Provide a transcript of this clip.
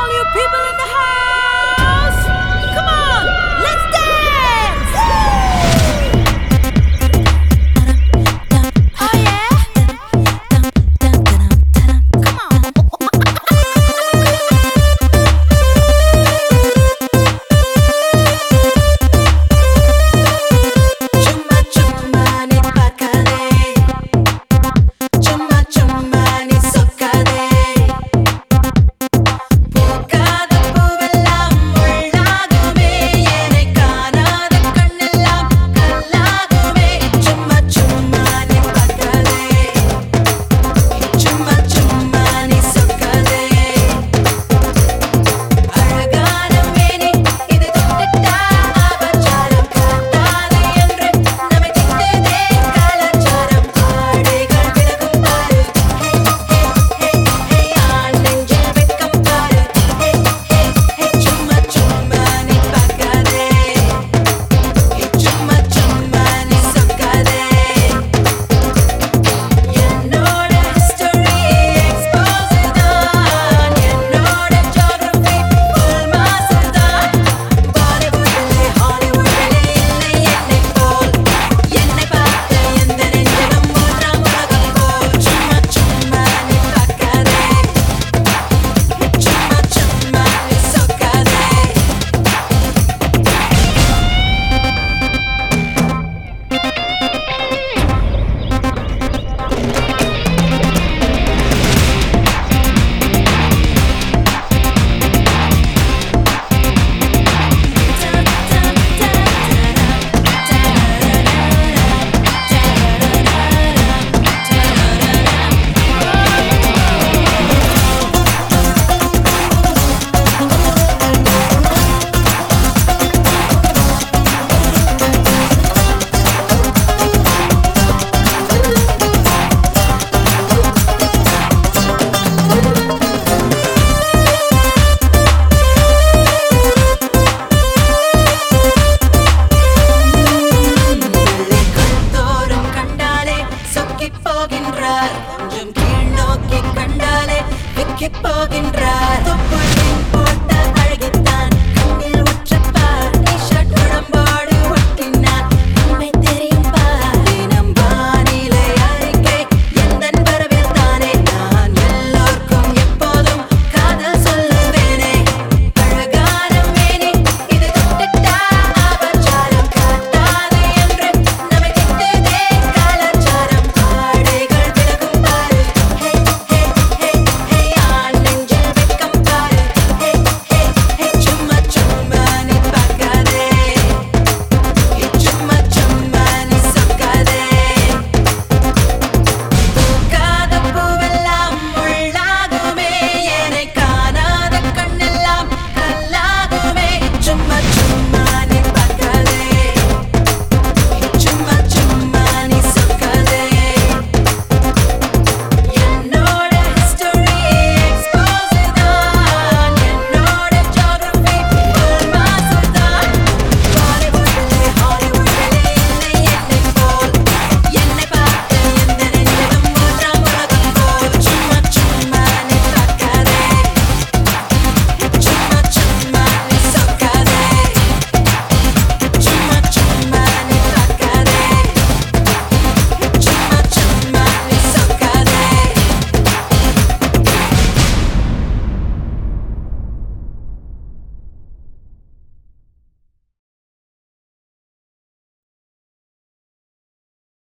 all you people in the house, come on, let's dance! Oh yeah? Come on. Chumma chumma ni pakale, chumma chumma ni sokkade. பூக்காத பூவெல்லாம் முள்ளாகுமே, என்னை காணாத கண்ணெல்லாம் கல்லாகுமே. சும்மா சும்மா நீ பார்க்காதே, சும்மா சும்மா நீ சொக்காதே. அழகான மேனி இது தொட்டுட்டா ஆபச்சாரம், காட்டாதே என்று நம்மை திட்டுதே கலாச்சாரம். ஆடைகள் விலகும் பாரு, ஆண் நெஞ்சில் வெட்கம் பாரு. சும்மா சும்மா நீ பார்க்காதே, சும்மா சும்மா நீ சொக்காதே. என்னோட history expose தான், என்னோட geography full mass தான். பாலிவுட்டிலே ஹாலிவுட்டிலே இல்லை என்னைப் போல், என்னை பார்த்த எந்த நெஞ்சிலும் மூன்றாம் உலகம் போல். சும்மா சும்மா நீ பார்க்காதே, சும்மா சும்மா நீ சொக்காதே. தோறும் கண்டாலே சொக்கிப் போகின்றார், கொஞ்சம் கீழ் நோக்கி கண்டாலே விக்கிப் போகின்றார். தொப்புள்